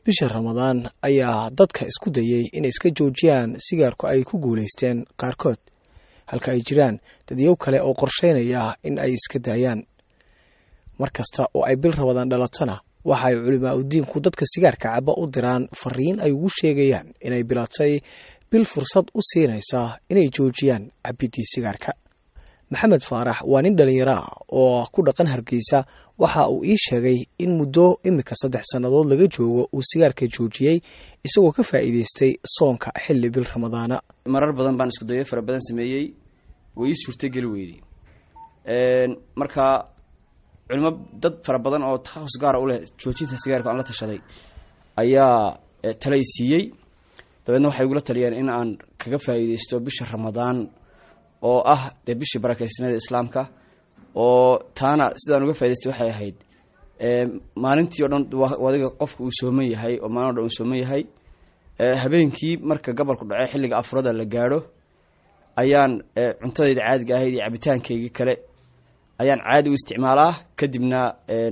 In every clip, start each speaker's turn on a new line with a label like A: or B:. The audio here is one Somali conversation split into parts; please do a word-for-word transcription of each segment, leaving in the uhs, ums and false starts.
A: bisha Ramadaan ayaa dadka isku dayay inay iska joojiyaan sigaarku ay ku guuleysteen qaarkood halka ay jiraan dadyow kale oo qorsheynaya in ay iska daayaan markasta oo ay bil Ramadaan dhalatana waxa ay culimaa u diinku dadka sigaarka caba u diraan fariin ay ugu sheegayaan inay bilaatay bil fursad u siinaysa inay joojiyaan cabidii sigaarka. Maxamed Faarax waa nin dhalinyaro ah oo ku dhaqan Hargeysa waxa uu ii sheegay in muddo imika saddex sanadood laga joogo uu sigaarka joojiyay isagoo ka faa'iideystay soonka xilli bil Ramadaana.
B: marar badan baan isku dayay fara badan sameeyay way suurtay gal weeydi een marka culimo dad fara badan oo takhasus gaar ah u leh joojinta sigaarka aan la tashaday ayaa talaysiiyay dabeedna waxay ugu taliyeen in aan kaga faa'iideysto bisha Ramadaan oo ah de bishii barakeysanada islaamka oo taana sidaan uga faa'iideystay waxay ahayd ee maalintii oo dhan wadiga qofku uu sooman yahay oo maalin oo dhan uu sooman yahay ee habeenkii marka gabalku dhacay xilliga afrada la gaaro ayaan cuntadayda caadiga ahayd iyo cabitaankayga kale ayaan caadi u isticmaalaa kadibna een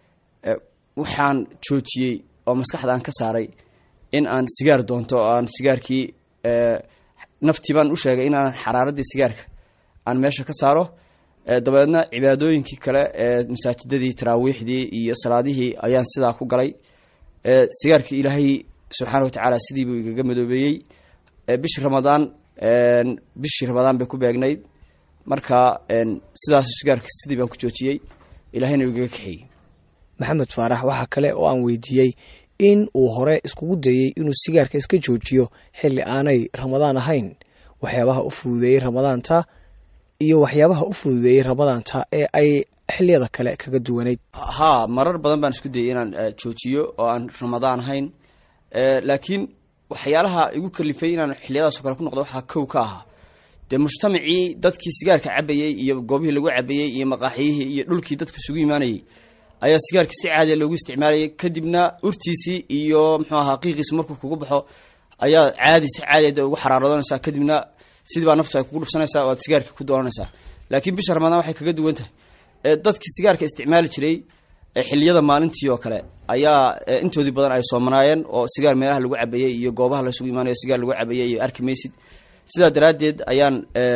B: waxaan joojiyay oo maskaxda aan ka saaray in aan sigaar doonto oo aan sigaarkii ee naftii baan u sheegay in aan xaraaradii sigaarka aan meesha ka saaro dabeedna cibaadooyinkii kale ee masaajidadii taraawiixdii iyo salaadihii ayaan sidaa ku galay ee sigaarkii Ilaahay subxaanahu wa ta'aala sidii buu igaga madoobeeyay bishii Ramadaan een bishii Ramadaan bay ku beegnayd marka een sidaas sigaarka sidii baan ku joojiyay Ilaahayna uu igaga kaxeeyay.
A: Maxamed Faarax waxa kale oo aan weydiiyay in uu hore iskugu dayay inuu sigaarka iska joojiyo xilli aanay Ramadaan ahayn waxyaabaha u fududeeyay Ramadaanta iyo waxyaabaha u fududeeyay Ramadaanta ee ay xilliyada kale kaga duwaneyd.
B: ha marar badan baan isku dayay inaan joojiyo oo aan Ramadaan ahayn ee laakiin waxyaalaha igu kalifay inaan xilliyadaas kale ku noqdo waxa kow ka ah de mujtamacii dadkii sigaarka cabayay iyo goobihii lagu cabayay iyo maqaaxiyihii iyo dhulkii dadku isugu iimaanayay ayaa sigaarka si caadi ah loogu isticmaalay kadibna urtiisi iyo muxuu ahaa qiiqiis markuu kugu baxo ayaa caadi si caadi ah ugu xaraaradonaysa kadibna sidii baa nafta kugu dhufsanaysa oo sigaarka ku doonaysa laakiin bisha Ramadaan waxay kaga duwan tahay ee dadkii sigaarka isticmaali jiray ee xilliyada maalintii oo kale ayaa intoodii badan ay soomanaayeen oo sigaar meelaha lagu cabayay iyo goobaha la isugu iimaanayo sigaar lagu cabayay iyo arkimaysid sidaa daraadeed ayaan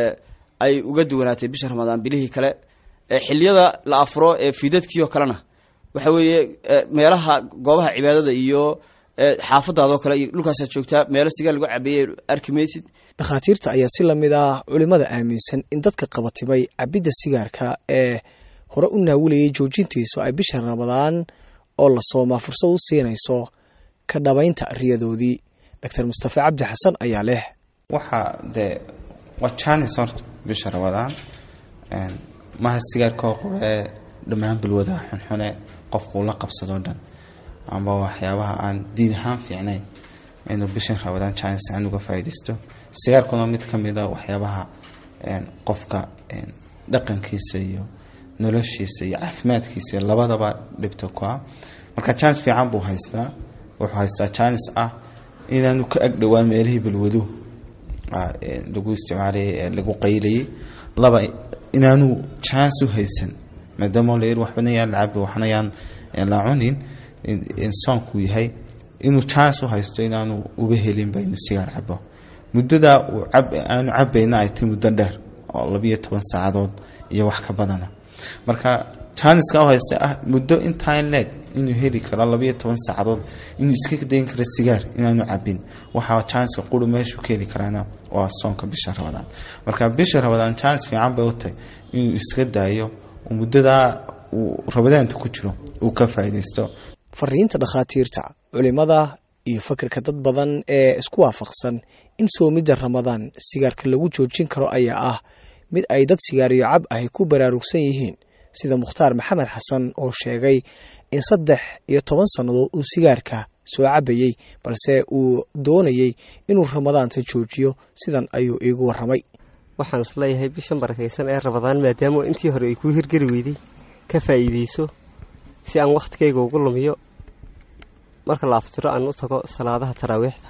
B: ay uga duwanaatay bisha Ramadaan bilihii kale ee xilliyada la afro ee fiidadkii oo kalena waxa weeye meelaha goobaha cibaadada iyo xaafadaada oo kale dhulkaas joogta meel sigaar lagu cabayay arkimaysid.
A: Dhakhaatiirta ayaa si lamid ah culimada aaminsan in dadka qabatibay cabida sigaarka ee hore u naawilayay joojintiisu ay bisha Ramadaan oo la soomaa fursad u siinayso ka dhabaynta riyadoodii. Doctor Mustafa Cabdi Xasan ayaa leh
C: waxa de waa chance sort bisha Ramadaan een ma sigaarka hore dhamaan bilwada xunxune qofku la qabsado dhan ama waxyaabaha aan diin ahaan fiicnayn inuu bisha Ramadaan chance aan uga faa'iideysto sigaarkuna mid kamid ah waxyaabaha een qofka een dhaqankiisa iyo noloshiisa iyo caafimaadkiisa labadaba dhibto ku ah marka chance fiican buu haystaa wuxuu haystaa chance ah inaanu ka agdhawaan meelihii bilwadu lagu isticmaalay lagu qaylay laba inaanu chance u haysan maadaama leer waxbana yaan lacab waxna yaan la cunin insaanku yahay inuu chance u haysto inaanu uba helin baynu sigaar cabo muddada uu cab aanu cabayna ay tii muddo dheer oo laba iyo toban saacadood iyo wax ka badana marka chance ka haysta ah muddo intaan leeg inuu heli karo laba iyo toban saacadood inuu iska dayn karo sigaar inaanu cabin waxa chance ka quru meeshu ka heli karana waa soonka bisha Ramadaan marka bisha Ramadaan chance fiican bay u tahay inuu iska daayo muddada uu Ramadaanta ku jiro uu ka faa'iideysto.
A: Fariinta dhakhaatiirta culimada iyo fikirka dad badan ee isku waafaqsan in soomida Ramadaan sigaarka lagu joojin karo ayaa ah mid ay dad sigaariyo cab ah ku baraarugsan yihiin sida Mukhtaar Maxamed Xasan oo sheegay in saddex iyo toban sanadood uu sigaarka soo cabayay balse uu doonayay inuu Ramadaanta joojiyo sidan ayuu iigu waramay.
D: waxaan isleeyahay bishan barakeysan ee Ramadaan maadaama intii hore ay ku hirgeli weeday ka faa'iideyso si aan waqtigeyga ugu lumiyo marka la aftiro aan u tago salaadaha taraawiixda.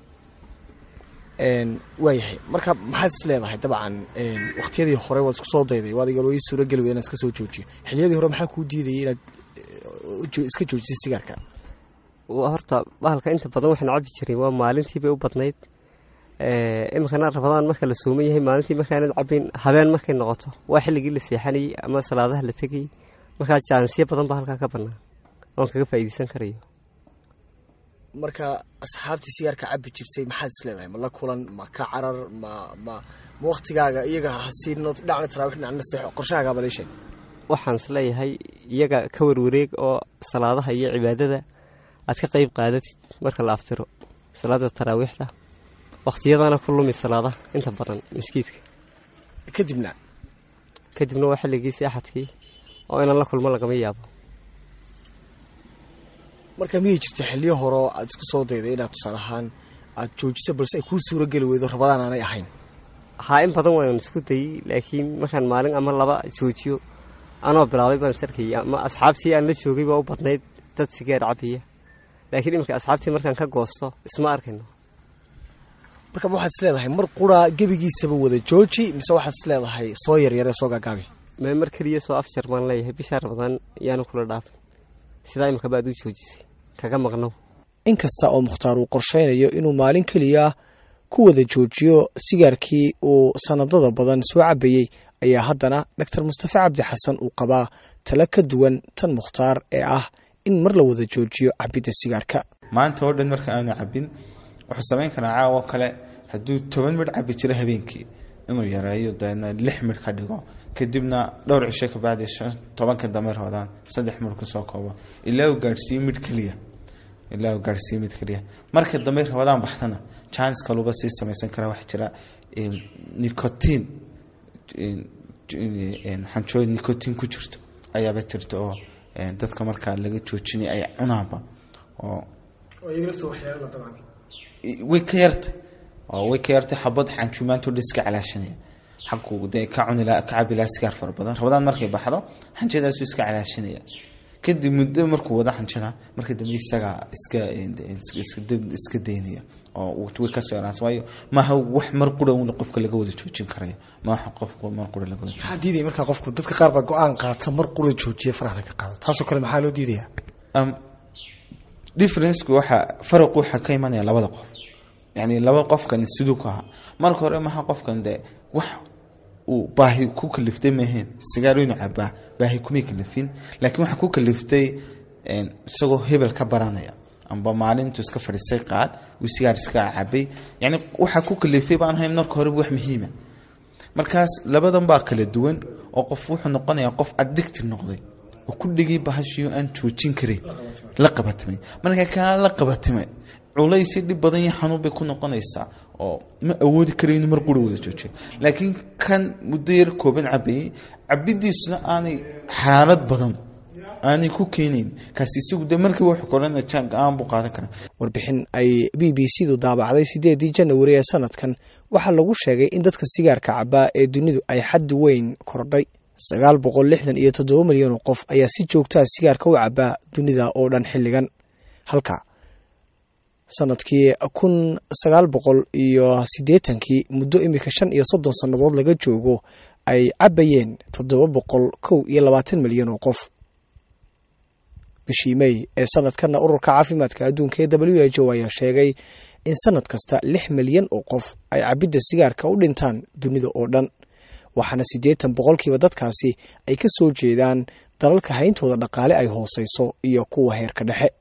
A: een waayahay marka maxaad isleedahay dabcan een waqtiyadii hore waad isku soo dayday waad iga loo suura gal weeyna iska soo joojiyo xilliyadii hore maxaa ku diiday inaad iska joojiso sigaarka?
D: horta bahalka inta badan waxaan cabi jiray waa maalintii bay u badnayd. iminkana rabadaan marka la sooman yahay maalintii markaanad cabin habeen markay noqoto waa xilligii la seexanayay ama salaadaha la tegayay markaa jaanisyo badan baa halkaa ka bannaan oon kaga faa'iidaysan karayo.
A: marka asxaabtii sigaarka cabi jirtay maxaad isleedahay ma la kulan ma ka carar ma ma ma waqtigaaga iyaga hasiino dhacna taraawix dhacna seexo qorshahaaga baa leeshay?
D: waxaan isleeyahay iyaga ka warwareeg oo salaadaha iyo cibaadada aad ka qayb qaadatid marka la aftiro salaada taraawiixda waqtiyadana ku lumi salaadaha inta badan miskiidka.
A: kadibna
D: kadibna waa xilligii seexadkii oo inaan la kulmo lagama yaabo.
A: marka miyay jirta xilliyo hore aad isku soo dayday inaad tusaale ahaan aad joojiso balse ay kuu suuro geli weydo rabadaan aanay ahayn?
D: haa in badan waan isku dayey laakiin markaan maalin ama laba joojiyo anoo bilaabay baan sarkayay ama asxaabtii aan la joogay baa u badnayd dad sigaar cabaya laakiin iminka asxaabtii markaan ka goosto isma arkayno.
A: marka waxaad isleedahay mar qura gebigiisaba wada jooji mise waxaad isleedahay soo yaryaree soo gaagaabi?
D: mee mar keliya soo afjar baan leeyahay bishaa rabadaan yaanu kula dhaafin sidaa iminka baad u joojisay kaga maqnow.
A: inkasta oo mukhtaar uu qorshaynayo inuu maalin keliya ku wada joojiyo sigaarkii uu sanadada badan soo cabayey ayaa haddana doctor mustafa cabdi xasan uu qabaa talo ka duwan tan mukhtaar ee ah in mar la wada joojiyo cabidda sigaarka.
C: maanta oo dhan marka aanu cabin wuxuu samayn karaa caawo kale hadduu toban midh cabi jiro habeenkii inuu yareeyo dabeedna lix midh ka dhigo kadibna dhowr cisho kabacdi tobanka dambe rabadaan saddex midh kusoo koobo ilaa uu gaadhsiiyo midh keliya ilaa uu gaadhsiiyo midh keliya marka dambe rabadaan baxtana janiska laga sii samaysan karaa waxaa jira nicotin xanjooyin nicotin ku jirto ayaaba jirta oo dadka markaa laga joojinay ay cunaanba oo way ka yartay oo way ka yartay xabad xanjumaanto dhan iska calaashanaya xaqu dee ka cuni la ka cabi la sigaar far badan rabadaan markay baxdo xanjadaas iska calaashanaya kadib muddo markuu wada xanjada markii dambe isaga iska iska iska deynaya oo uu ka soo raas waayo ma ha wax mar qura uu qofka laga wada joojin karayo ma wax qofku mar qura laga wada
A: maxaa diiday marka qofku dadka qaar ba go'aan qaata mar qura joojiye faraha ka qaada taasoo kale maxaa loo diidaya?
C: am difference ku waxa farq waxa ka imanaya labada qof yani laba qof kan sidoo ka marka hore ma qofkan de wax uu baahi ku kaliftay maahan sigaar inuu cabaa baahi kuma kalifin laakiin waxa ku kaliftay een isagoo hebel ka baranaya amba maalintu iska fadhisay qaad uu sigaar iska cabay yani waxa ku kalifay baan hayn marka hore wax muhiim ah markaas labadan baa kala duwan oo qof wuxuu noqonayaa qof addicted noqday oo ku dhigay bahashiyo aan joojin karin la qabatimay marka ka la qabatimay culays dib badan yahay xanuun bay ku noqonaysaa oo ma awoodi karin mar qura wada joojiyo laakiin kan muddo yar kooban cabay cabidiisna aanay xaraarad badan aanay ku keenin kaasi isagu de markii wax qorana jang aan buu qaadan karaa.
A: warbixin ay B B C du daabacday sideedii January ee sanadkan waxaa lagu sheegay in dadka sigaarka cabaa ee dunidu ay xad weyn kordhay sagaal boqol lixdan iyo toddoba milyan oo qof ayaa si joogto ah sigaarka u cabaa dunida oo dhan xilligan halka sanadkii kun sagaal boqol iyo siddeetankii muddo imika shan iyo soddon sannadood laga joogo ay cabayeen toddoba boqol kow iyo labaatan milyan oo qof. bishii May ee sanadkan ururka caafimaadka adduunka ee W H O ayaa sheegay in sanad kasta lix milyan oo qof ay cabidda sigaarka u dhintaan dunida oo dhan waxaana siddeetan boqolkiiba dadkaasi ay ka soo jeedaan dalalka hayntooda dhaqaale ay hooseyso iyo kuwa heerka dhexe.